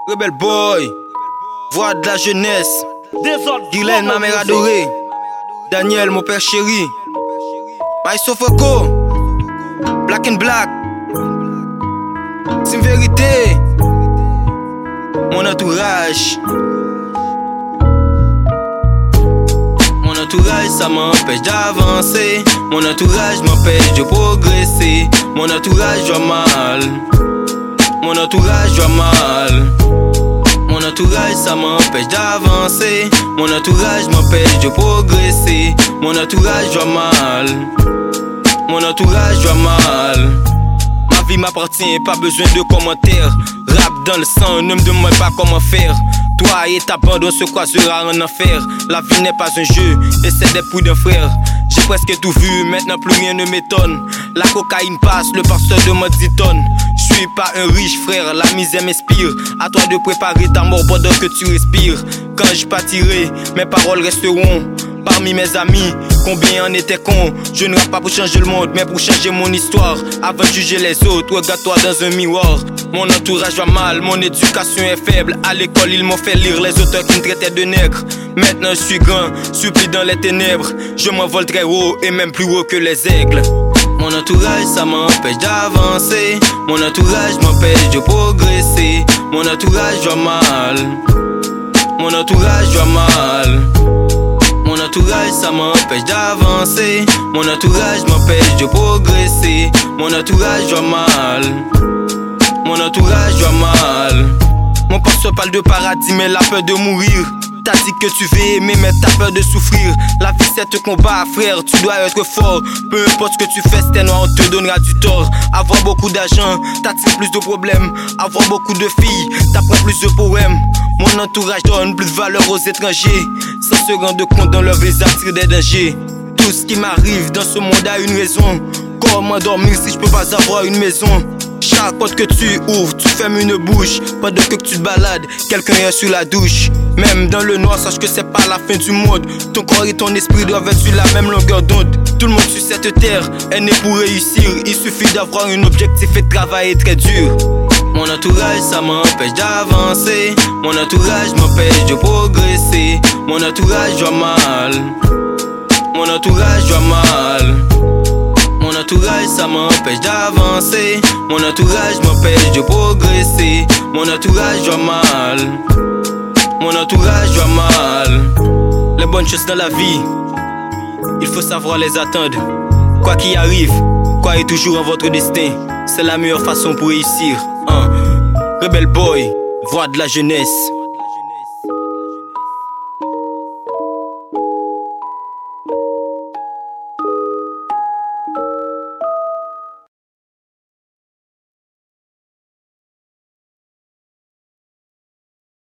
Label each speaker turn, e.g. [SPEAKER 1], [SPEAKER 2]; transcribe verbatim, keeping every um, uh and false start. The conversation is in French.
[SPEAKER 1] Rebel Boy, voix de la jeunesse. Guylaine, ma mère adorée. Daniel, mon père chéri. Maïso Foco, Black and Black. C'est une vérité. Mon entourage. Mon entourage, ça m'empêche d'avancer. Mon entourage m'empêche de progresser. Mon entourage va mal. Mon entourage va mal. Mon entourage, ça m'empêche d'avancer. Mon entourage m'empêche de progresser. Mon entourage va mal. Mon entourage va mal. Ma vie m'appartient, pas besoin de commentaires. Rap dans le sang, ne me demande pas comment faire. Toi et ta bande, on se croisera en enfer. La vie n'est pas un jeu, et c'est des pouilles d'un frère. J'ai presque tout vu, maintenant plus rien ne m'étonne. La cocaïne passe, le pasteur demande dix tonnes. Je suis pas un riche frère, la misère m'inspire. À toi de préparer ta mort pendant que tu respires. Quand je partirai, mes paroles resteront parmi mes amis. Combien en étaient cons? Je ne rappe pas pour changer le monde, mais pour changer mon histoire. Avant de juger les autres, regarde-toi dans un miroir. Mon entourage va mal, mon éducation est faible. À l'école, ils m'ont fait lire les auteurs qui me traitaient de nègre. Maintenant je suis grand, supplie dans les ténèbres. Je m'envole très haut et même plus haut que les aigles. Mon entourage, ça m'empêche d'avancer. Mon entourage m'empêche de progresser. Mon entourage va mal. Mon entourage va mal. Mon entourage, ça m'empêche d'avancer. Mon entourage m'empêche de progresser. Mon entourage va mal. Mon entourage va mal. Mon pasteur parle de paradis mais la peur de mourir. T'as dit que tu veux aimer mais t'as peur de souffrir. La vie c'est un combat frère, tu dois être fort. Peu importe ce que tu fais, si t'es noir on te donnera du tort. Avoir beaucoup d'argent, t'attires plus de problèmes. Avoir beaucoup de filles, t'apprends plus de poèmes. Mon entourage donne plus de valeur aux étrangers. Sans se rendre compte dans leur visage attire des dangers. Tout ce qui m'arrive dans ce monde a une raison. Comment dormir si je peux pas avoir une maison? Chaque porte que tu ouvres, tu fermes une bouche. Pendant que tu te balades, quelqu'un est sur la douche. Même dans le noir, sache que c'est pas la fin du monde. Ton corps et ton esprit doivent être sur la même longueur d'onde. Tout le monde sur cette terre est né pour réussir. Il suffit d'avoir un objectif et de travailler très dur. Mon entourage, ça m'empêche d'avancer. Mon entourage m'empêche de progresser. Mon entourage va mal. Mon entourage va mal. Mon entourage, ça m'empêche d'avancer. Mon entourage m'empêche de progresser. Mon entourage va mal. Mon entourage va mal. Les bonnes choses dans la vie, il faut savoir les attendre. Quoi qu'il arrive, croyez toujours en votre destin. C'est la meilleure façon pour réussir. hein. Rebel Boy, voix de la jeunesse.